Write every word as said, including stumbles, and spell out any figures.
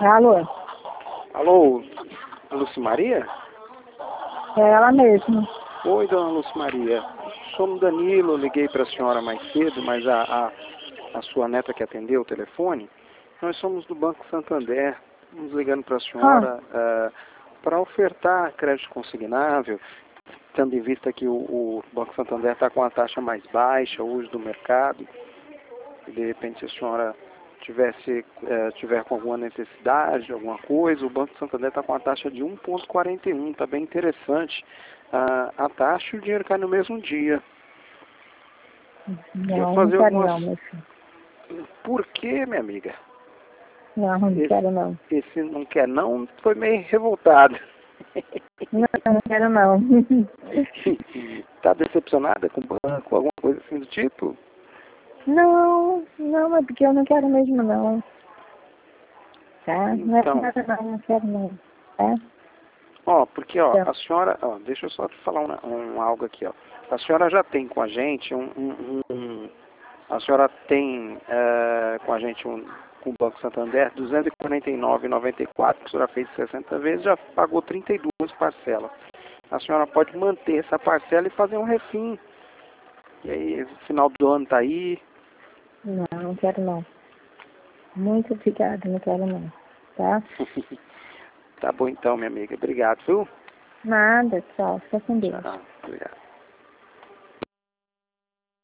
Alô? Alô, Lucimaria? É ela mesma. Oi, dona Lucimaria. Sou o Danilo, liguei para a senhora mais cedo, mas a, a, a sua neta que atendeu o telefone, nós somos do Banco Santander. Estamos ligando para a senhora Ah. uh, para ofertar crédito consignável, tendo em vista que o, o Banco Santander está com a taxa mais baixa hoje do mercado. E de repente, se a senhora tivesse, eh, tiver com alguma necessidade, alguma coisa, o Banco Santander está com a taxa de um vírgula quarenta e um, está bem interessante. Ah, a taxa e o dinheiro cai no mesmo dia. Não, fazer não quero algumas... não, meu filho. Por quê, minha amiga? Não, não Esse, quero não. esse não quer não, foi meio revoltado. Não, não quero não. Está decepcionada com o banco, alguma coisa assim do tipo? Não, não, é porque eu não quero mesmo não. Tá? Não é Então, nada não, não quero não. Tá? ó, porque ó, Então, a senhora, ó, deixa eu só te falar um, um algo aqui, ó. A senhora já tem com a gente um, um, um a senhora tem é, com a gente um, com o Banco Santander duzentos e quarenta e nove reais e noventa e quatro centavos, que a senhora fez sessenta vezes, já pagou trinta e duas parcelas. A senhora pode manter essa parcela e fazer um refim. E aí, o final do ano tá aí. não, não quero não. Muito obrigada, não quero não. Tá? Tá bom então, minha amiga. Obrigado, viu? Nada, tchau. Fica com Deus. Tchau. Obrigado.